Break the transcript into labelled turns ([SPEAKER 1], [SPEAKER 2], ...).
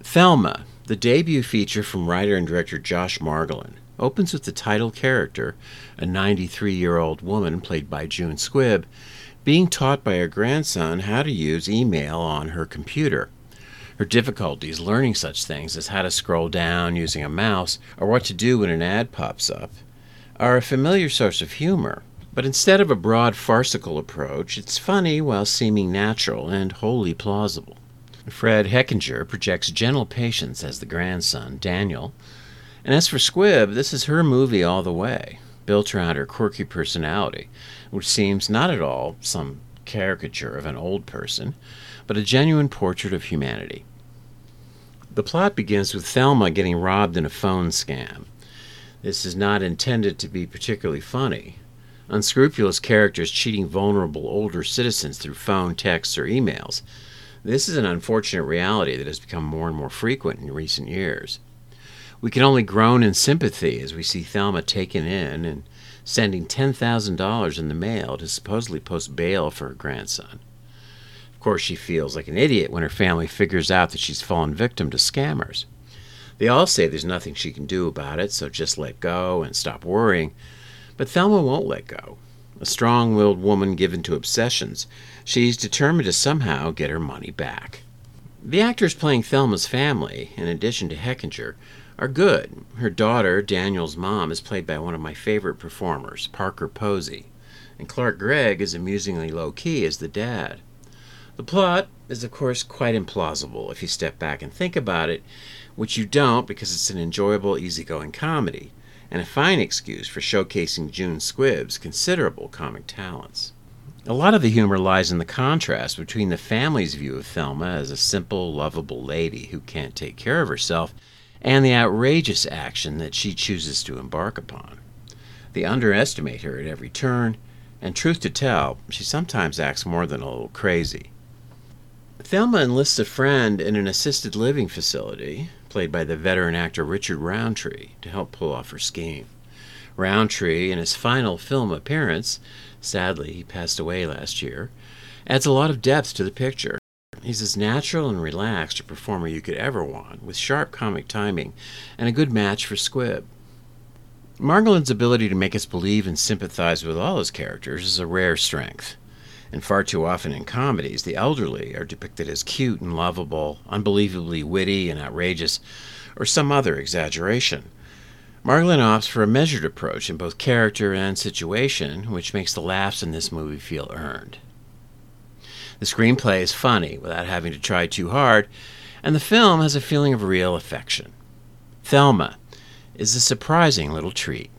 [SPEAKER 1] Thelma, the debut feature from writer and director Josh Margolin, opens with the title character, a 93-year-old woman played by June Squibb, being taught by her grandson how to use email on her computer. Her difficulties learning such things as how to scroll down using a mouse or what to do when an ad pops up are a familiar source of humor, but instead of a broad farcical approach, it's funny while seeming natural and wholly plausible. Fred Hechinger projects gentle patience as the grandson, Daniel, and as for Squibb, this is her movie all the way, built around her quirky personality, which seems not at all some caricature of an old person, but a genuine portrait of humanity. The plot begins with Thelma getting robbed in a phone scam. This is not intended to be particularly funny. Unscrupulous characters cheating vulnerable older citizens through phone, texts, or emails. This is an unfortunate reality that has become more and more frequent in recent years. We can only groan in sympathy as we see Thelma taken in and sending $10,000 in the mail to supposedly post bail for her grandson. Of course, she feels like an idiot when her family figures out that she's fallen victim to scammers. They all say there's nothing she can do about it, so just let go and stop worrying. But Thelma won't let go. A strong-willed woman given to obsessions, she's determined to somehow get her money back. The actors playing Thelma's family, in addition to Hechinger, are good. Her daughter, Daniel's mom, is played by one of my favorite performers, Parker Posey, and Clark Gregg is amusingly low-key as the dad. The plot is, of course, quite implausible if you step back and think about it, which you don't because it's an enjoyable, easygoing comedy, and a fine excuse for showcasing June Squibb's considerable comic talents. A lot of the humor lies in the contrast between the family's view of Thelma as a simple, lovable lady who can't take care of herself and the outrageous action that she chooses to embark upon. They underestimate her at every turn, and truth to tell, she sometimes acts more than a little crazy. Thelma enlists a friend in an assisted living facility, played by the veteran actor Richard Roundtree, to help pull off her scheme. Roundtree, in his final film appearance, sadly he passed away last year, adds a lot of depth to the picture. He's as natural and relaxed a performer you could ever want, with sharp comic timing and a good match for Squibb. Margolin's ability to make us believe and sympathize with all his characters is a rare strength. And far too often in comedies, the elderly are depicted as cute and lovable, unbelievably witty and outrageous, or some other exaggeration. Margolin opts for a measured approach in both character and situation, which makes the laughs in this movie feel earned. The screenplay is funny without having to try too hard, and the film has a feeling of real affection. Thelma is a surprising little treat.